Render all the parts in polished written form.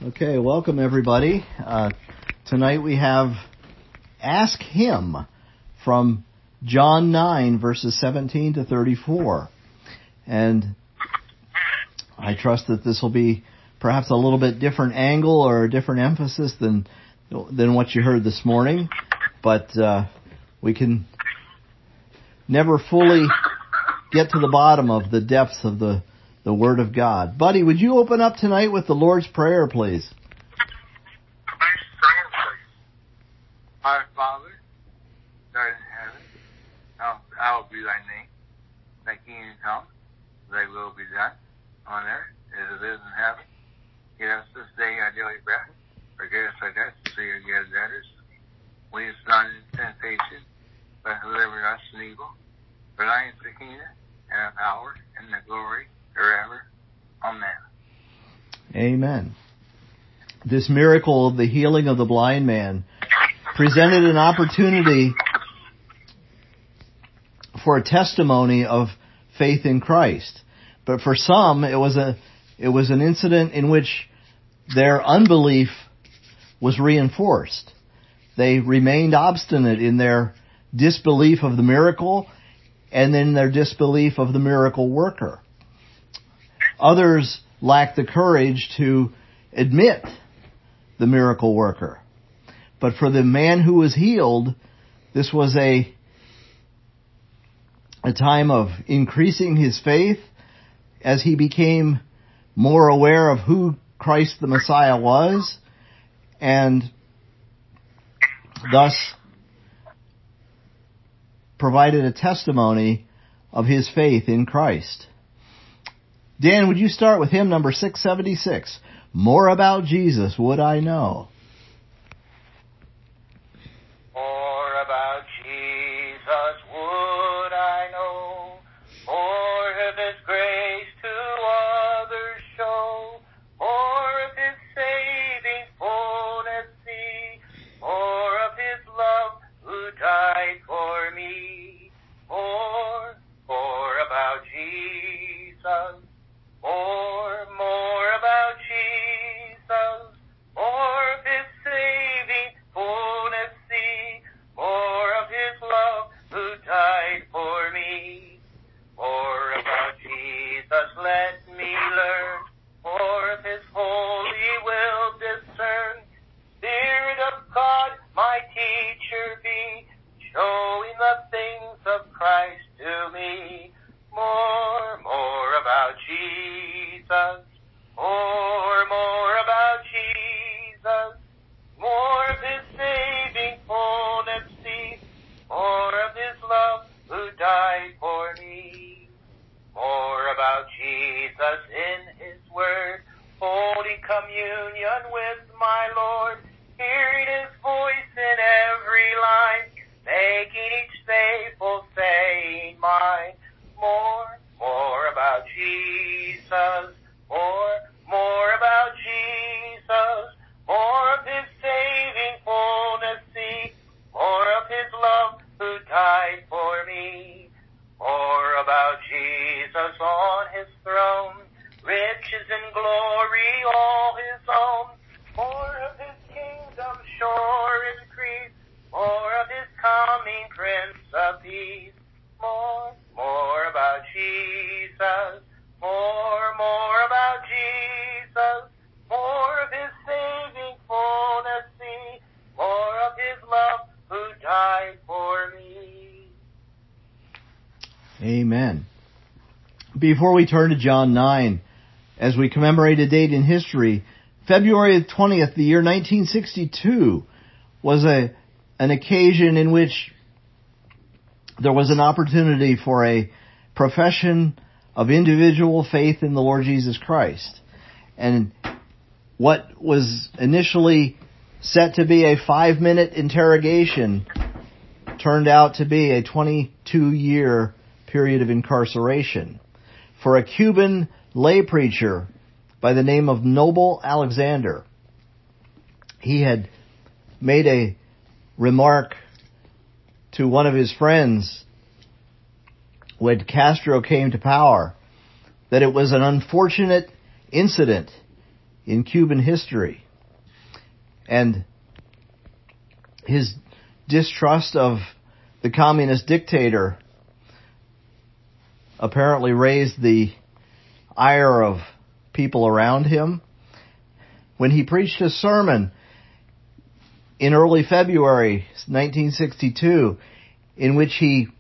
Okay, welcome everybody. Tonight we have Ask Him from John 9, verses 17 to 34. And I trust that this will be perhaps a little bit different angle or a different emphasis than what you heard this morning. But we can never fully get to the bottom of the depths of the Word of God. Buddy, would you open up tonight with the Lord's Prayer, please? Our Father, who art in heaven, hallowed be thy name. Thy kingdom come, thy will be done, on earth as it is in heaven. Give us this day our daily bread. Forgive us our debts, as we forgive debtors. Lead us not into temptation, but deliver us from evil. For thine is the kingdom, and the power, and the glory, forever. Amen. Amen. This miracle of the healing of the blind man presented an opportunity for a testimony of faith in Christ. But for some, it was an incident in which their unbelief was reinforced. They remained obstinate in their disbelief of the miracle and in their disbelief of the miracle worker. Others lacked the courage to admit the miracle worker. But for the man who was healed, this was a time of increasing his faith as he became more aware of who Christ the Messiah was, and thus provided a testimony of his faith in Christ. Dan, would you start with hymn number 676? More about Jesus would I know. More about Jesus would I know, more of His grace to others show, more of His saving fullness see, more of His love who died for me. More about Jesus, more about Jesus, more of His saving fullness see, more of His love who died for me. More about Jesus let me learn, more of His holy will discern. Spirit of God, my teacher be, showing the things of Christ to me. More about Jesus, more about Jesus, more of His saving fullness see, more of His love who died for me. More about Jesus in His word, holding communion with my Lord, hearing His voice in every line, making each faithful saying mine. More about Jesus, more about Jesus, more of His saving fullness see, more of His love who died for me. More about Jesus on His throne, riches and glory all His own, more of His kingdom sure increase, more of His coming Prince of Peace. More about Jesus, more about Jesus, more of His saving fullness see, more of His love who died for me. Amen. Before we turn to John 9, as we commemorate a date in history, February 20th, the year 1962, was an occasion in which there was an opportunity for a profession of individual faith in the Lord Jesus Christ. And what was initially set to be a 5-minute interrogation turned out to be a 22-year period of incarceration for a Cuban lay preacher by the name of Noble Alexander. He had made a remark to one of his friends when Castro came to power that it was an unfortunate incident in Cuban history. And his distrust of the communist dictator apparently raised the ire of people around him. When he preached a sermon in early February 1962, in which he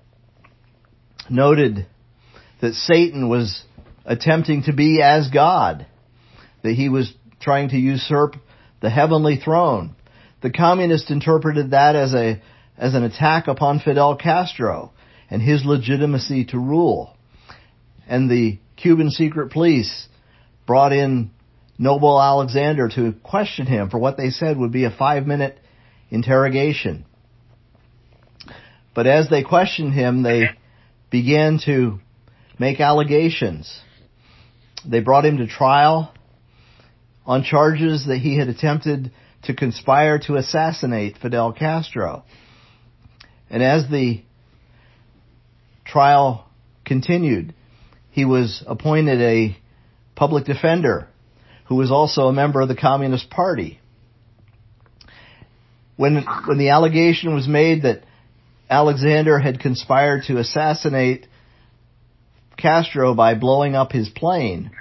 noted that Satan was attempting to be as God, that he was trying to usurp the heavenly throne, the communists interpreted that as an attack upon Fidel Castro and his legitimacy to rule. And the Cuban secret police brought in Noble Alexander to question him for what they said would be a 5-minute interrogation. But as they questioned him, they began to make allegations. They brought him to trial on charges that he had attempted to conspire to assassinate Fidel Castro. And as the trial continued, he was appointed a public defender who was also a member of the Communist Party. When the allegation was made that Alexander had conspired to assassinate Castro by blowing up his plane,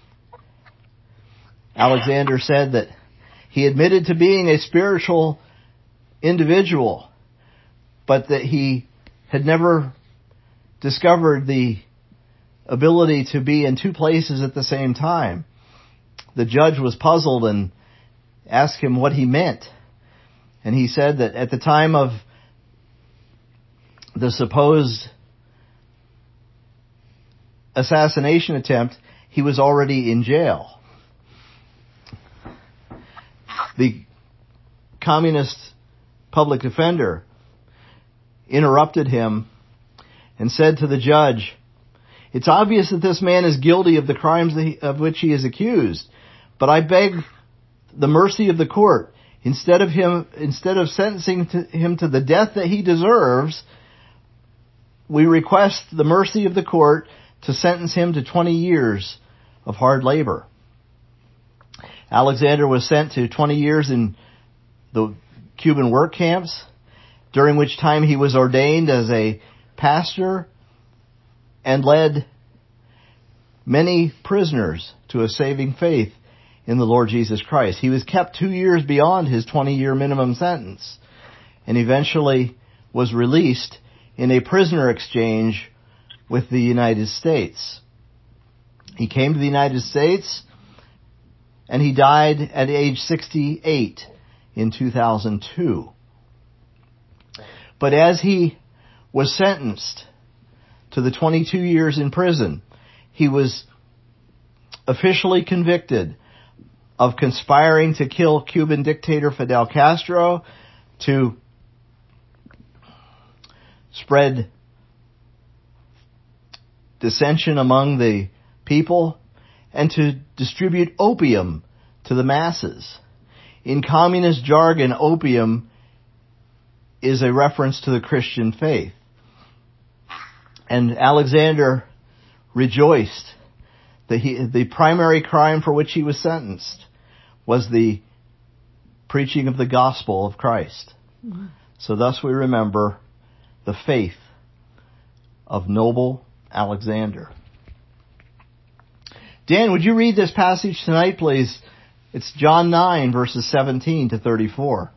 Alexander said that he admitted to being a spiritual individual, but that he had never discovered the ability to be in two places at the same time. The judge was puzzled and asked him what he meant. And he said that at the time of the supposed assassination attempt, he was already in jail. The communist public defender interrupted him and said to the judge, "It's obvious that this man is guilty of the crimes of which he is accused, but I beg the mercy of the court. Instead of sentencing him to the death that he deserves, we request the mercy of the court to sentence him to 20 years of hard labor." Alexander was sent to 20 years in the Cuban work camps, during which time he was ordained as a pastor and led many prisoners to a saving faith in the Lord Jesus Christ. He was kept 2 years beyond his 20-year minimum sentence and eventually was released in a prisoner exchange with the United States. He came to the United States and he died at age 68 in 2002. But as he was sentenced to the 22 years in prison, he was officially convicted of conspiring to kill Cuban dictator Fidel Castro, to spread dissension among the people, and to distribute opium to the masses. In communist jargon, opium is a reference to the Christian faith. And Alexander rejoiced that the primary crime for which he was sentenced was the preaching of the gospel of Christ. Mm-hmm. So thus we remember the faith of Noble Alexander. Dan, would you read this passage tonight, please? It's John 9, verses 17 to 34.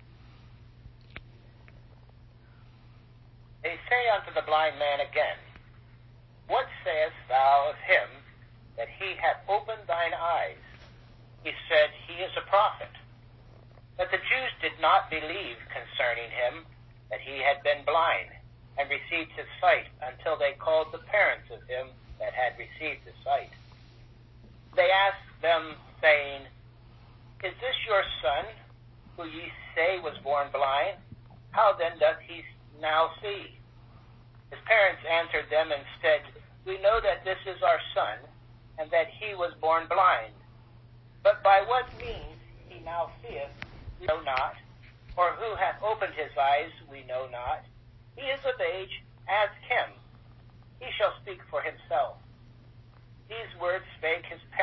They say unto the blind man again, What sayest thou of him that he hath opened thine eyes? He said, He is a prophet. But the Jews did not believe concerning him that he had been blind, and received his sight, until they called the parents of him that had received the sight. They asked them, saying, Is this your son, who ye say was born blind? How then doth he now see? His parents answered them and said, We know that this is our son, and that he was born blind. But by what means he now seeth, we know not, or who hath opened his eyes, we know not. He is of age, ask him. He shall speak for himself. These words spake his parents,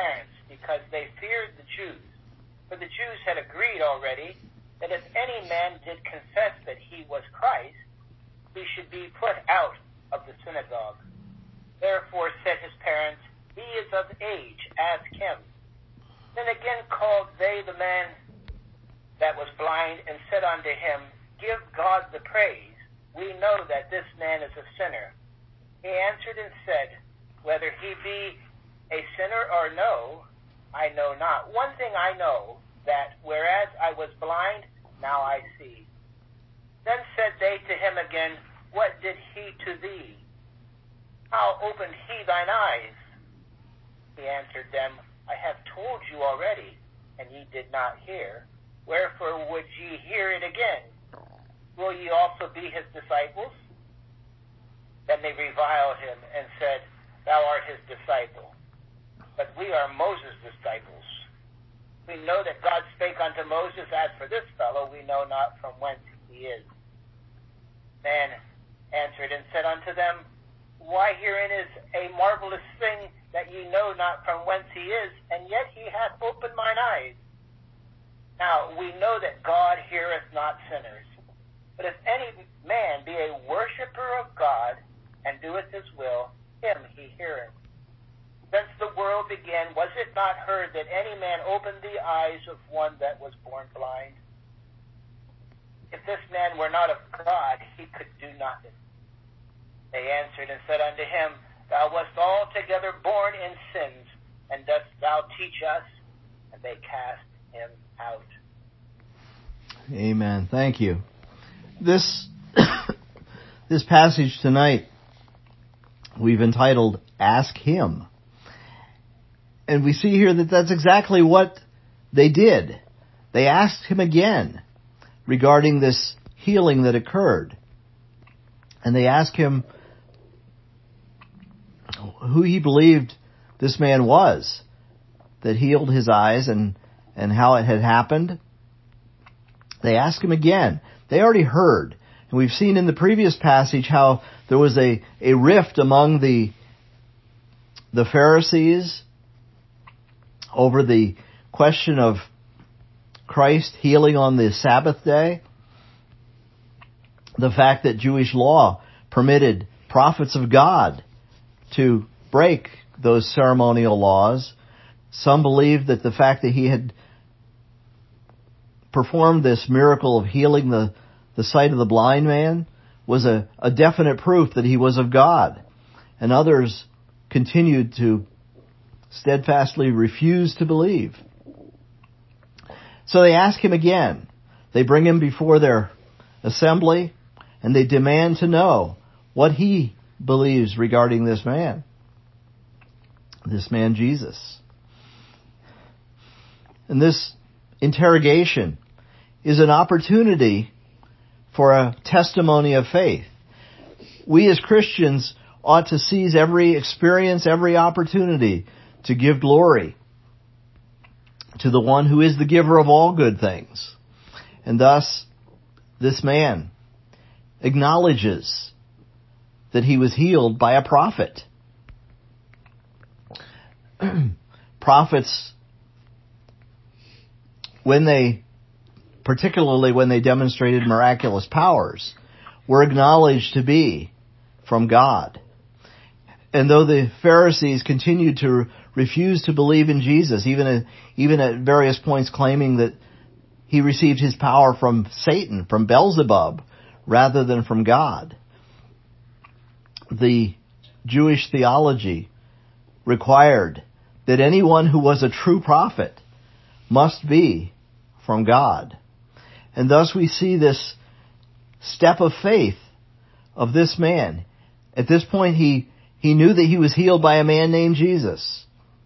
because they feared the Jews. For the Jews had agreed already that if any man did confess that he was Christ, he should be put out of the synagogue. Therefore said his parents, He is of age, ask him. Then again called they the man that was blind, and said unto him, Give God the praise. We know that this man is a sinner. He answered and said, Whether he be a sinner or no, I know not. One thing I know, that whereas I was blind, now I see. Then said they to him again, What did he to thee? How opened he thine eyes? He answered them, I have told you already, and ye did not hear. Wherefore would ye hear it again? Will ye also be his disciples? Then they reviled him and said, Thou art his disciple, but we are Moses' disciples. We know that God spake unto Moses, As for this fellow, we know not from whence he is. Man answered and said unto them, Why, herein is a marvelous thing, that ye know not from whence he is, and yet he hath opened mine eyes. Now we know that God heareth not sinners. But if any man be a worshipper of God, and doeth his will, him he heareth. Since the world began, was it not heard that any man opened the eyes of one that was born blind? If this man were not of God, he could do nothing. They answered and said unto him, Thou wast altogether born in sins, and dost thou teach us? And they cast him out. Amen. Thank you. This passage tonight we've entitled, Ask Him. And we see here that that's exactly what they did. They asked him again regarding this healing that occurred. And they asked him who he believed this man was that healed his eyes and how it had happened. They asked him again. They already heard. And we've seen in the previous passage how there was a rift among the Pharisees over the question of Christ healing on the Sabbath day. The fact that Jewish law permitted prophets of God to break those ceremonial laws. Some believed that the fact that he had performed this miracle of healing the sight of the blind man was a definite proof that he was of God. And others continued to steadfastly refuse to believe. So they ask him again. They bring him before their assembly, and they demand to know what he believes regarding this man Jesus. And this interrogation is an opportunity for a testimony of faith. We as Christians ought to seize every experience, every opportunity to give glory to the one who is the giver of all good things. And thus, this man acknowledges that he was healed by a prophet. Prophets, particularly when they demonstrated miraculous powers, were acknowledged to be from God. And though the Pharisees continued to refuse to believe in Jesus, even at various points claiming that he received his power from Satan, from Beelzebub, rather than from God, the Jewish theology required that anyone who was a true prophet must be from God. And thus we see this step of faith of this man. At this point, he knew that he was healed by a man named Jesus.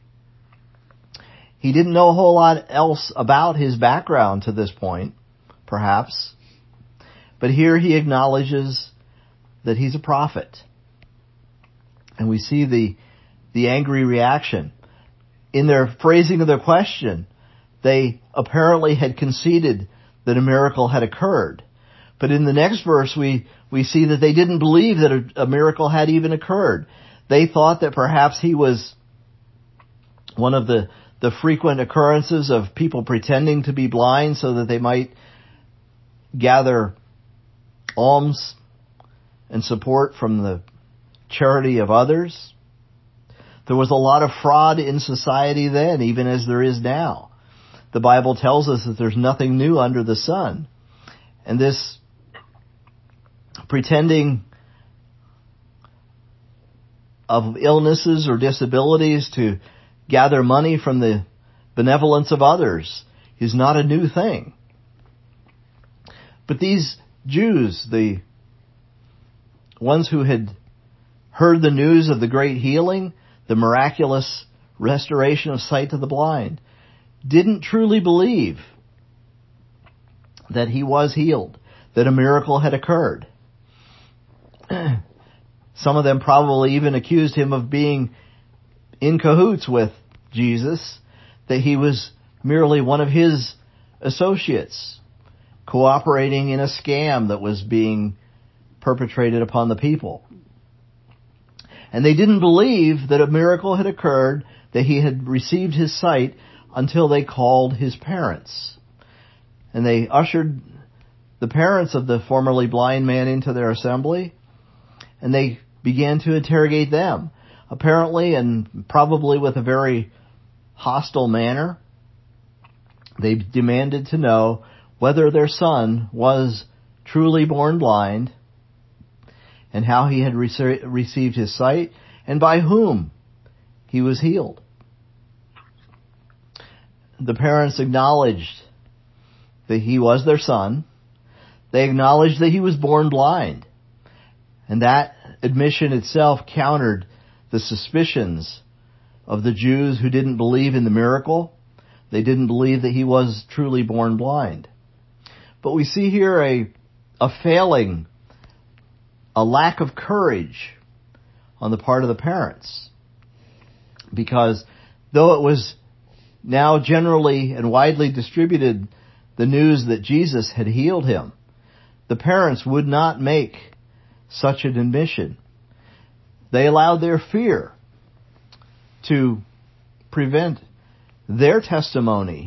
He didn't know a whole lot else about his background to this point, perhaps. But here he acknowledges that he's a prophet. And we see the angry reaction. In their phrasing of their question, they apparently had conceded that a miracle had occurred. But in the next verse, we see that they didn't believe that a miracle had even occurred. They thought that perhaps he was one of the the frequent occurrences of people pretending to be blind so that they might gather alms and support from the charity of others. There was a lot of fraud in society then, even as there is now. The Bible tells us that there's nothing new under the sun. And this pretending of illnesses or disabilities to gather money from the benevolence of others is not a new thing. But these Jews, the ones who had heard the news of the great healing, the miraculous restoration of sight to the blind, didn't truly believe that he was healed, that a miracle had occurred. Some of them probably even accused him of being in cahoots with Jesus, that he was merely one of his associates, cooperating in a scam that was being perpetrated upon the people. And they didn't believe that a miracle had occurred, that he had received his sight, until they called his parents. And they ushered the parents of the formerly blind man into their assembly, and they began to interrogate them, apparently and probably with a very hostile manner. They demanded to know whether their son was truly born blind, and how he had received his sight, and by whom he was healed. The parents acknowledged that he was their son. They acknowledged that he was born blind. And that admission itself countered the suspicions of the Jews who didn't believe in the miracle. They didn't believe that he was truly born blind. But we see here a failing, a lack of courage on the part of the parents. Because though it was now generally and widely distributed the news that Jesus had healed him, the parents would not make such an admission. They allowed their fear to prevent their testimony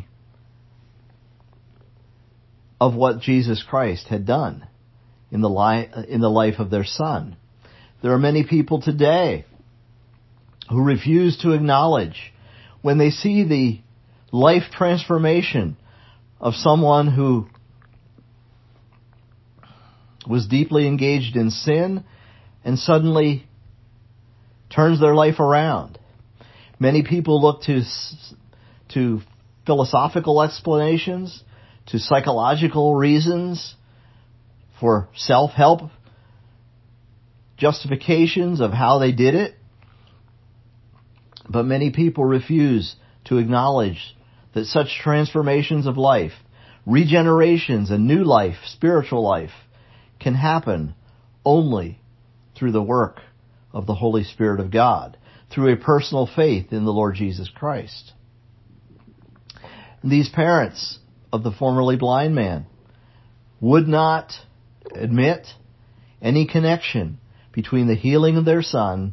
of what Jesus Christ had done in the life of their son. There are many people today who refuse to acknowledge when they see the life transformation of someone who was deeply engaged in sin and suddenly turns their life around. Many people look to philosophical explanations, to psychological reasons for self-help justifications of how they did it. But many people refuse to acknowledge that such transformations of life, regenerations and new life, spiritual life, can happen only through the work of the Holy Spirit of God, through a personal faith in the Lord Jesus Christ. And these parents of the formerly blind man would not admit any connection between the healing of their son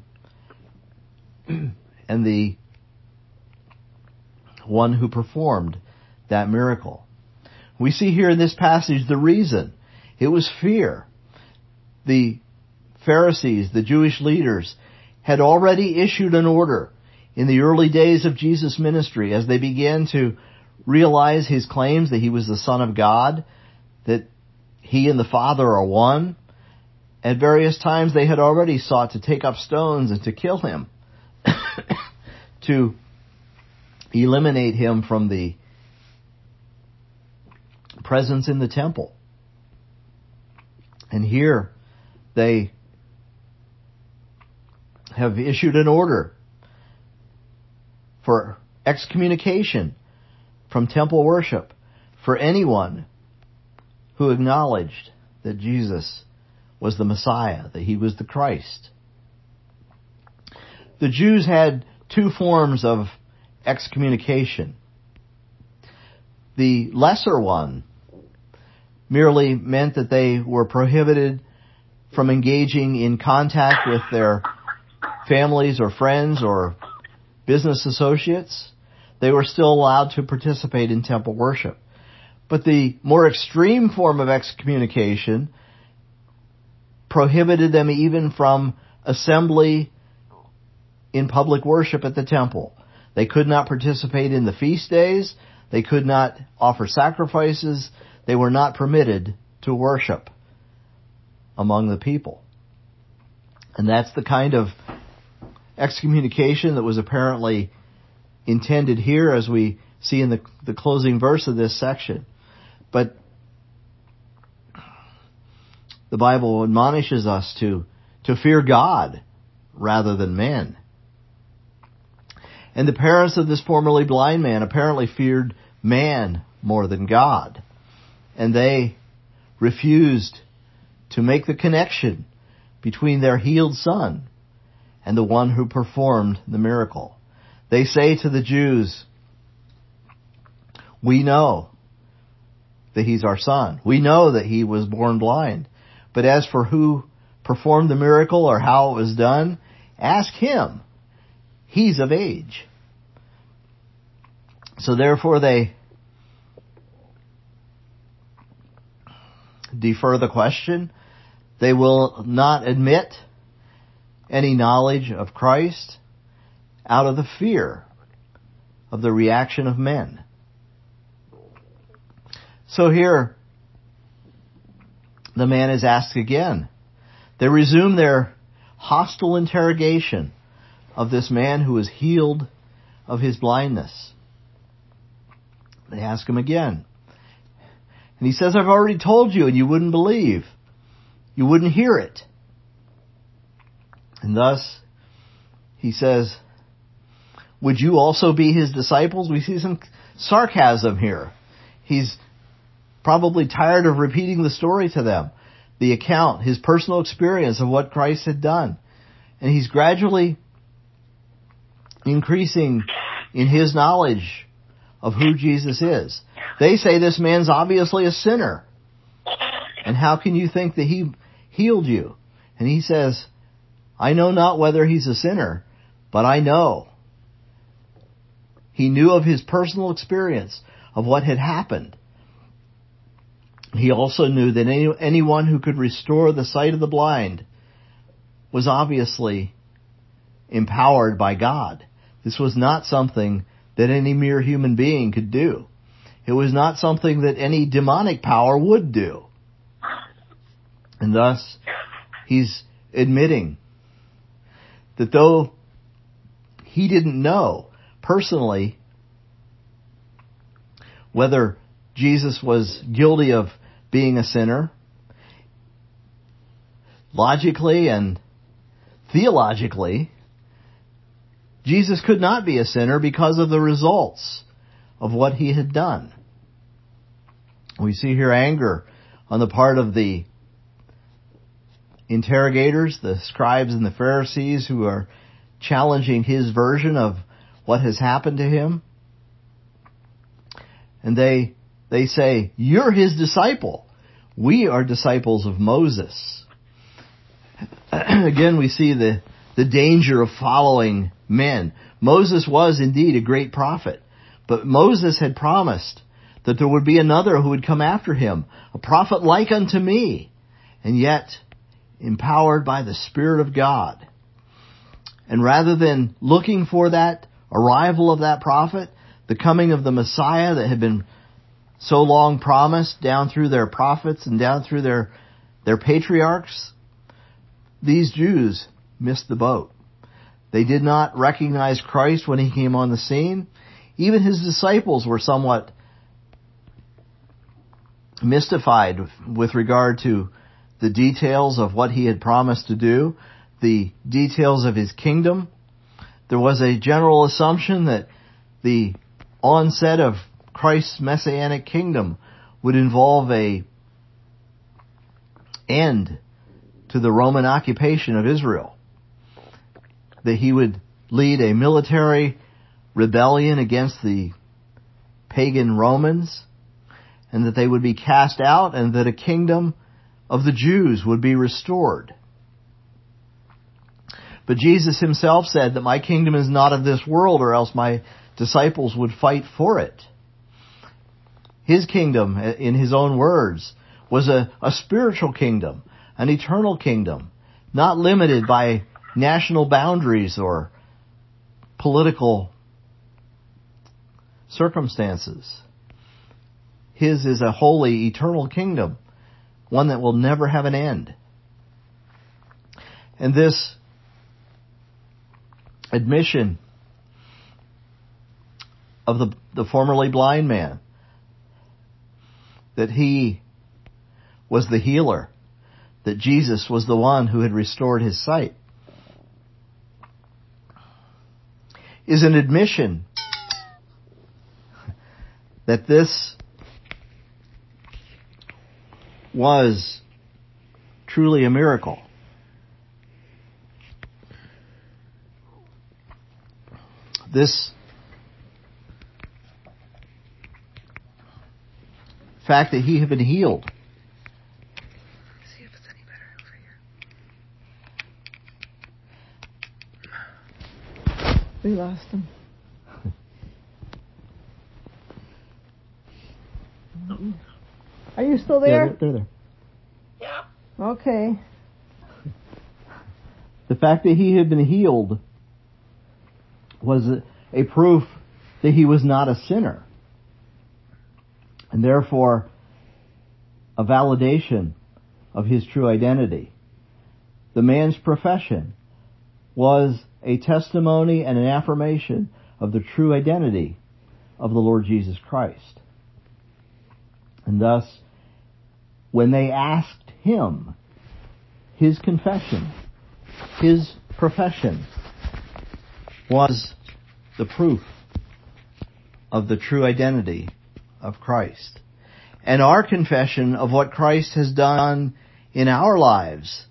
and the one who performed that miracle. We see here in this passage the reason. It was fear. The Pharisees, the Jewish leaders, had already issued an order in the early days of Jesus' ministry as they began to realize his claims that he was the Son of God, that he and the Father are one. At various times they had already sought to take up stones and to kill him, to eliminate him from the presence in the temple. And here they have issued an order for excommunication from temple worship for anyone who acknowledged that Jesus was the Messiah, that he was the Christ. The Jews had two forms of excommunication. The lesser one merely meant that they were prohibited from engaging in contact with their families or friends or business associates. they were still allowed to participate in temple worship. But the more extreme form of excommunication prohibited them even from assembly in public worship at the temple. They could not participate in the feast days. They could not offer sacrifices. They were not permitted to worship among the people. And that's the kind of excommunication that was apparently intended here, as we see in the closing verse of this section. But the Bible admonishes us to fear God rather than men. And the parents of this formerly blind man apparently feared man more than God. And they refused to make the connection between their healed son and the one who performed the miracle. They say to the Jews, "We know that he's our son. We know that he was born blind. But as for who performed the miracle or how it was done, ask him. He's of age." So therefore they defer the question. They will not admit any knowledge of Christ out of the fear of the reaction of men. So here, the man is asked again. They resume their hostile interrogation of this man who was healed of his blindness. They ask him again. And he says, "I've already told you and you wouldn't believe. You wouldn't hear it." And thus, he says, "Would you also be his disciples?" We see some sarcasm here. He's probably tired of repeating the story to them, the account, his personal experience of what Christ had done. And he's gradually increasing in his knowledge of who Jesus is. They say this man's obviously a sinner. And how can you think that he healed you? And he says, "I know not whether he's a sinner, but I know." He knew of his personal experience of what had happened. He also knew that anyone who could restore the sight of the blind was obviously empowered by God. This was not something that any mere human being could do. It was not something that any demonic power would do. And thus, he's admitting that though he didn't know personally whether Jesus was guilty of being a sinner, logically and theologically, Jesus could not be a sinner because of the results of what he had done. We see here anger on the part of the interrogators, the scribes and the Pharisees, who are challenging his version of what has happened to him. And they say, "You're his disciple. We are disciples of Moses." Again, we see the danger of following men. Moses was indeed a great prophet, but Moses had promised that there would be another who would come after him, a prophet like unto me, and yet empowered by the Spirit of God. And rather than looking for that arrival of that prophet, the coming of the Messiah that had been so long promised down through their prophets and down through their patriarchs, these Jews missed the boat. They did not recognize Christ when he came on the scene. Even his disciples were somewhat mystified with regard to the details of what he had promised to do, the details of his kingdom. There was a general assumption that the onset of Christ's messianic kingdom would involve an end to the Roman occupation of Israel, that he would lead a military rebellion against the pagan Romans, and that they would be cast out, and that a kingdom of the Jews would be restored. But Jesus himself said that my kingdom is not of this world, or else my disciples would fight for it. His kingdom, in his own words, was a spiritual kingdom, an eternal kingdom, not limited by national boundaries or political circumstances. His is a holy, eternal kingdom, one that will never have an end. And this admission of the formerly blind man, that he was the healer, that Jesus was the one who had restored his sight, is an admission that this was truly a miracle. This fact that he had been healed. See if it's any better over here. We lost him. Are you still there? Yeah, they're there. Yeah. Okay. The fact that he had been healed was a proof that he was not a sinner, and therefore a validation of his true identity. The man's profession was a testimony and an affirmation of the true identity of the Lord Jesus Christ. And thus, when they asked him, his confession, his profession was the proof of the true identity of Christ. And our confession of what Christ has done in our lives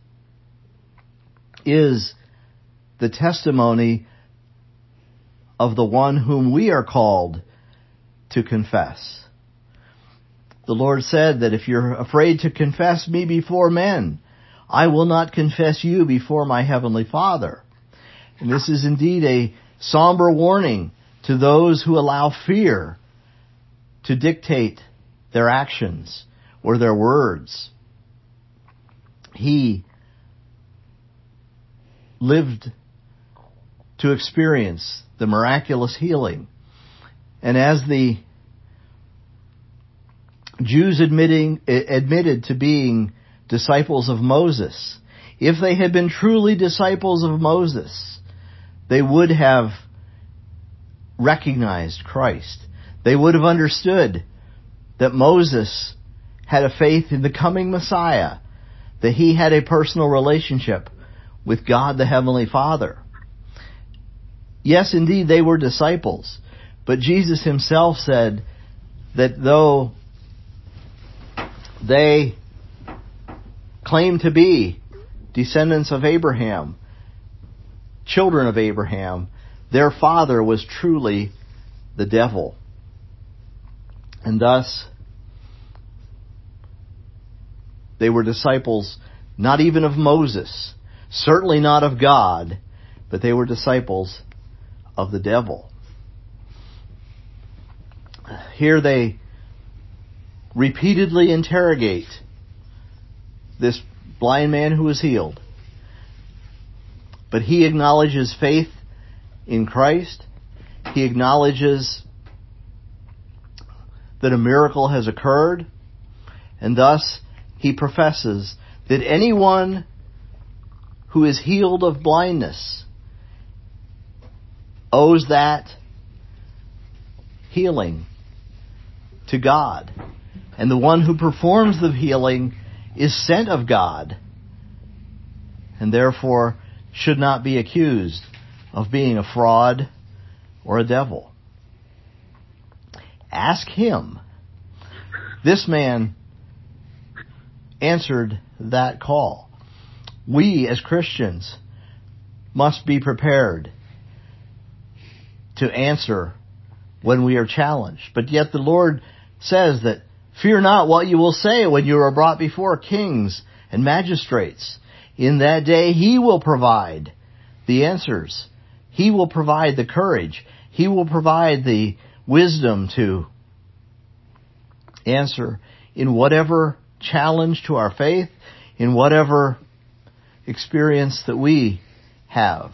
is the testimony of the one whom we are called to confess. The Lord said that if you're afraid to confess me before men, I will not confess you before my heavenly Father. And this is indeed a somber warning to those who allow fear to dictate their actions or their words. He lived to experience the miraculous healing. And as the Jews admitted to being disciples of Moses, if they had been truly disciples of Moses, they would have recognized Christ. They would have understood that Moses had a faith in the coming Messiah, that he had a personal relationship with God the Heavenly Father. Yes, indeed, they were disciples, but Jesus himself said that though they claim to be descendants of Abraham, children of Abraham, their father was truly the devil. And thus, they were disciples not even of Moses, certainly not of God, but they were disciples of the devil. Here they repeatedly interrogate this blind man who was healed. But he acknowledges faith in Christ. He acknowledges that a miracle has occurred. And thus he professes that anyone who is healed of blindness owes that healing to God. And the one who performs the healing is sent of God, and therefore should not be accused of being a fraud or a devil. Ask him. This man answered that call. We as Christians must be prepared to answer when we are challenged. But yet the Lord says that fear not what you will say when you are brought before kings and magistrates. In that day he will provide the answers. He will provide the courage. He will provide the wisdom to answer in whatever challenge to our faith, in whatever experience that we have.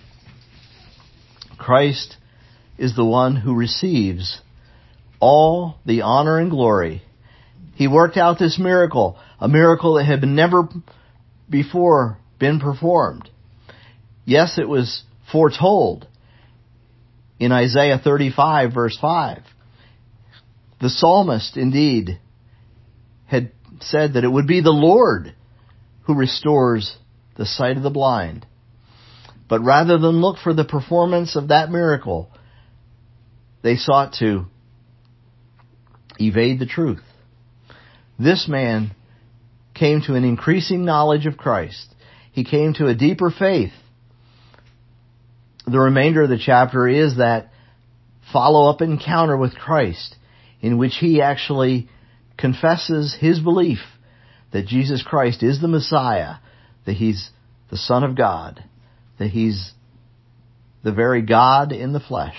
Christ is the one who receives all the honor and glory. He worked out this miracle, a miracle that had never before been performed. Yes, it was foretold in Isaiah 35, verse 5. The psalmist, indeed, had said that it would be the Lord who restores the sight of the blind. But rather than look for the performance of that miracle, they sought to evade the truth. This man came to an increasing knowledge of Christ. He came to a deeper faith. The remainder of the chapter is that follow-up encounter with Christ, in which he actually confesses his belief that Jesus Christ is the Messiah, that he's the Son of God, that he's the very God in the flesh.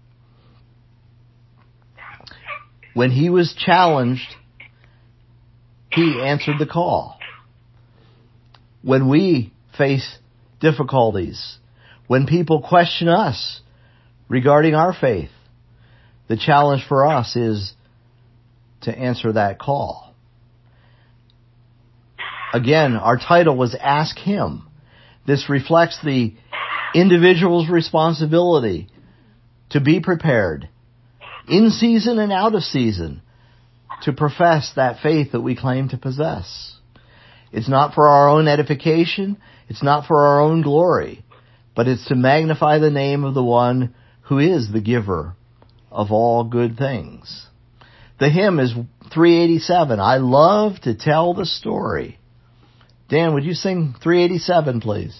When he was challenged, he answered the call. When we face difficulties, when people question us regarding our faith, the challenge for us is to answer that call. Again, our title was Ask Him. This reflects the individual's responsibility to be prepared, in season and out of season, to profess that faith that we claim to possess. It's not for our own edification, it's not for our own glory, but it's to magnify the name of the one who is the giver of all good things. The hymn is 387, I love to tell the story. Dan, would you sing 387, please?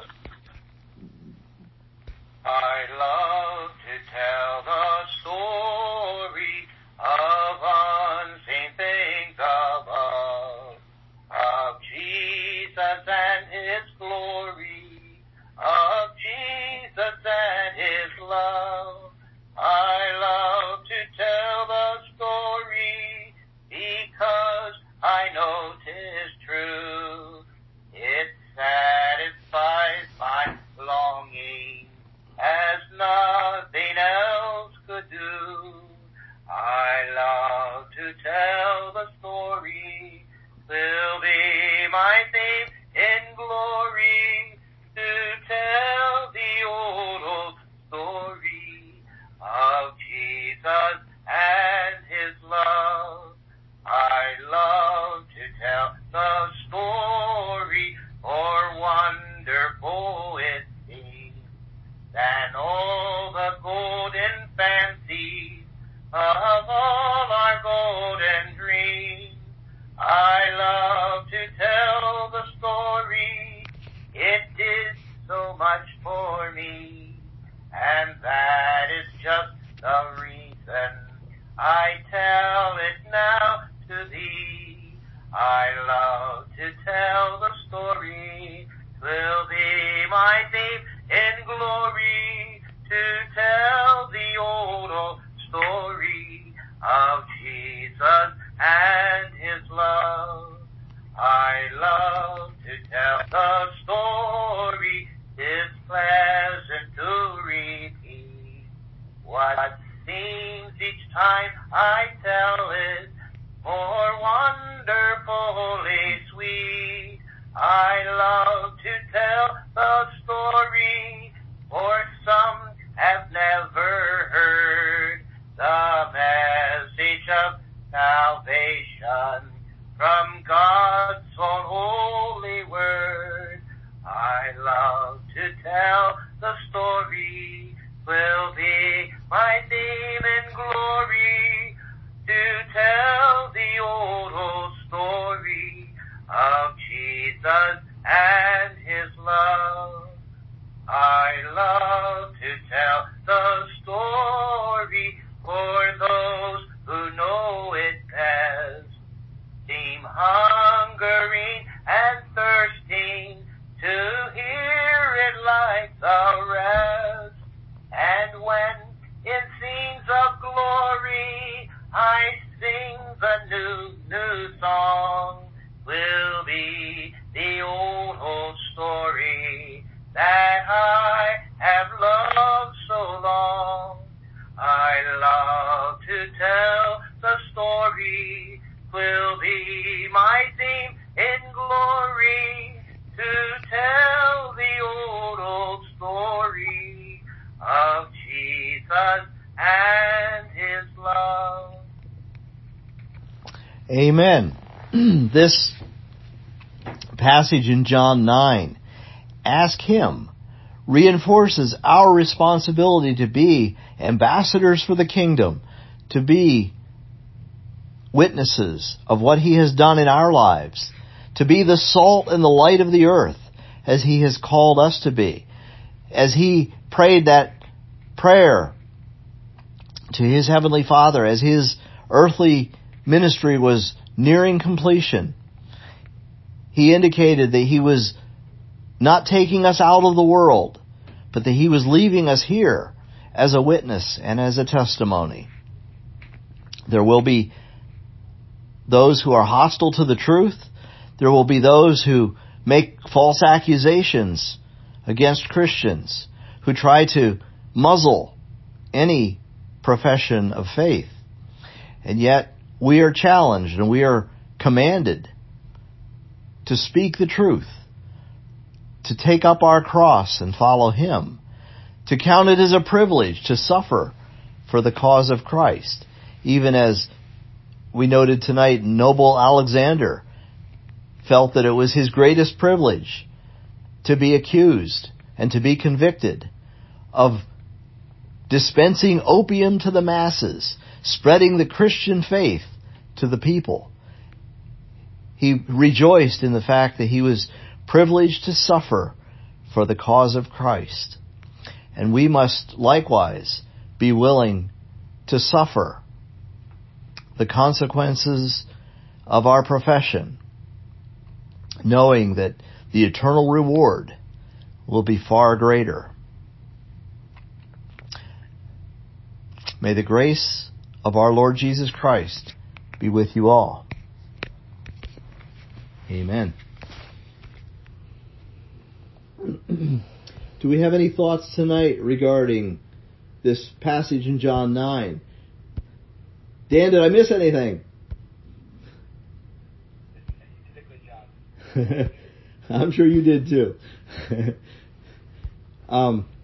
I love to tell the story of unseen things above, of Jesus and His glory, of Jesus and His love. I love to tell the story because I know 'tis true. It satisfies my longing as nothing else could do. I love to tell the story, will be my theme in glory, to tell the old story of Jesus and His love. I love to tell the story, for wonderful it seems than all the golden fancies of all our golden dreams. I love to tell the story, it did so much for me, and that is just the reason I tell it now to thee. I love to tell the story, will be my theme in glory, to tell the old story of Jesus and His love. I love to tell the story, 'tis pleasant to repeat what seems each time I tell it more wonderfully sweet. I love to tell the story, for some have never heard the message of salvation from God's own holy word. I love to tell the story, will be my theme in glory, to tell the old story of Jesus and His love. I love to tell the story, for those who know it best seem hungering and thirsting to hear it like the rest. And when Amen. This passage in John 9, ask Him, reinforces our responsibility to be ambassadors for the kingdom, to be witnesses of what He has done in our lives, to be the salt and the light of the earth as He has called us to be. As He prayed that prayer to His Heavenly Father, as His earthly ministry was nearing completion, He indicated that He was not taking us out of the world, but that He was leaving us here as a witness and as a testimony. There will be those who are hostile to the truth. There will be those who make false accusations against Christians, who try to muzzle any profession of faith. And yet, we are challenged and we are commanded to speak the truth, to take up our cross and follow Him, to count it as a privilege to suffer for the cause of Christ, even as we noted tonight, noble Alexander felt that it was his greatest privilege to be accused and to be convicted of dispensing opium to the masses, spreading the Christian faith to the people. He rejoiced in the fact that he was privileged to suffer for the cause of Christ. And we must likewise be willing to suffer the consequences of our profession, knowing that the eternal reward will be far greater. May the grace of our Lord Jesus Christ be with you all. Amen. Do we have any thoughts tonight regarding this passage in John 9? Dan, did I miss anything? You did a good job. I'm sure you did too.